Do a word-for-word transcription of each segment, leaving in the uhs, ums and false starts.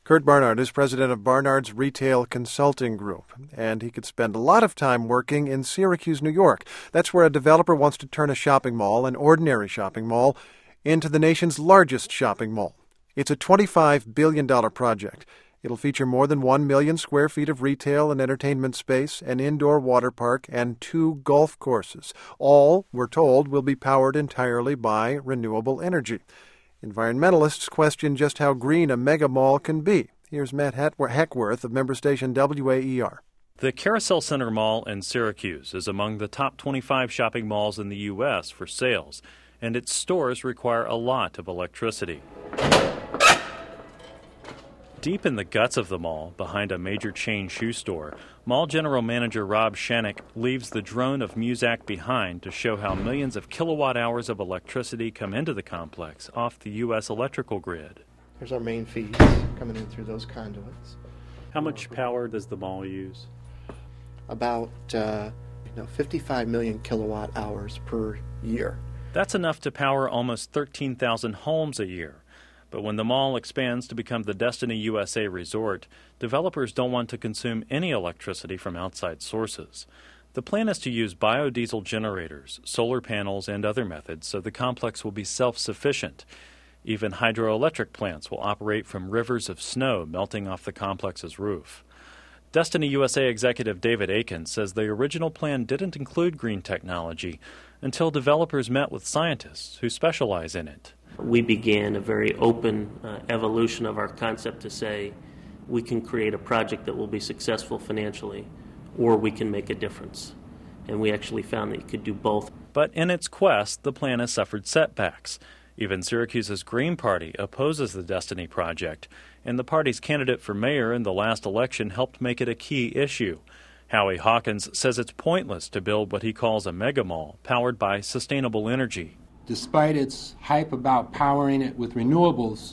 Kurt Barnard is president of Barnard's Retail Consulting Group, and he could spend a lot of time working in Syracuse, New York. That's where a developer wants to turn a shopping mall, an ordinary shopping mall, into the nation's largest shopping mall. It's a twenty-five billion dollars project. It'll feature more than one million square feet of retail and entertainment space, an indoor water park, and two golf courses. All, we're told, will be powered entirely by renewable energy. Environmentalists question just how green a mega mall can be. Here's Matt Heckworth of member station W A E R. The Carousel Center Mall in Syracuse is among the top twenty-five shopping malls in the U S for sales, and its stores require a lot of electricity. Deep in the guts of the mall, behind a major chain shoe store, mall general manager Rob Shanek leaves the drone of Muzak behind to show how millions of kilowatt hours of electricity come into the complex off the U S electrical grid. Here's our main feeds coming in through those conduits. How much power does the mall use? About uh, you know, fifty-five million kilowatt hours per year. That's enough to power almost thirteen thousand homes a year. But when the mall expands to become the Destiny U S A resort, developers don't want to consume any electricity from outside sources. The plan is to use biodiesel generators, solar panels, and other methods so the complex will be self-sufficient. Even hydroelectric plants will operate from rivers of snow melting off the complex's roof. Destiny U S A executive David Aiken says the original plan didn't include green technology until developers met with scientists who specialize in it. We began a very open uh, evolution of our concept to say we can create a project that will be successful financially, or we can make a difference. And we actually found that you could do both. But in its quest, the plan has suffered setbacks. Even Syracuse's Green Party opposes the Destiny project, and the party's candidate for mayor in the last election helped make it a key issue. Howie Hawkins says it's pointless to build what he calls a mega mall powered by sustainable energy. Despite its hype about powering it with renewables,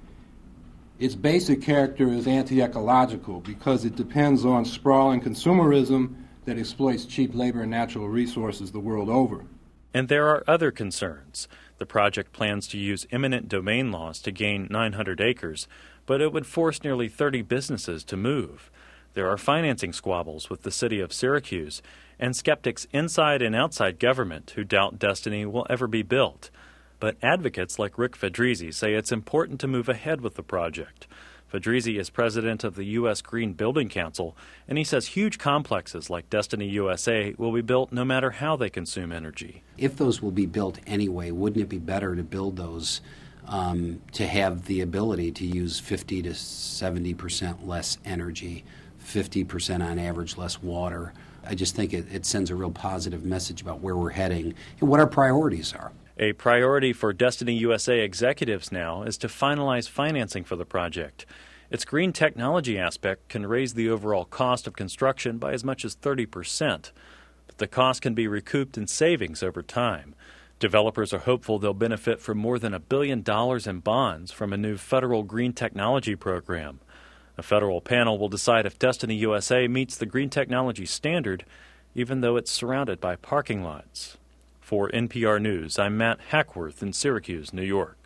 its basic character is anti-ecological because it depends on sprawling consumerism that exploits cheap labor and natural resources the world over. And there are other concerns. The project plans to use eminent domain laws to gain nine hundred acres, but it would force nearly thirty businesses to move. There are financing squabbles with the city of Syracuse and skeptics inside and outside government who doubt Destiny will ever be built. But advocates like Rick Fedrizzi say it's important to move ahead with the project. Fedrizzi is president of the U S Green Building Council, and he says huge complexes like Destiny U S A will be built no matter how they consume energy. If those will be built anyway, wouldn't it be better to build those um, to have the ability to use fifty to seventy percent less energy, fifty percent on average less water? I just think it, it sends a real positive message about where we're heading and what our priorities are. A priority for Destiny U S A executives now is to finalize financing for the project. Its green technology aspect can raise the overall cost of construction by as much as thirty percent. But the cost can be recouped in savings over time. Developers are hopeful they'll benefit from more than a billion dollars in bonds from a new federal green technology program. A federal panel will decide if Destiny U S A meets the green technology standard, even though it's surrounded by parking lots. For N P R News, I'm Matt Heckworth in Syracuse, New York.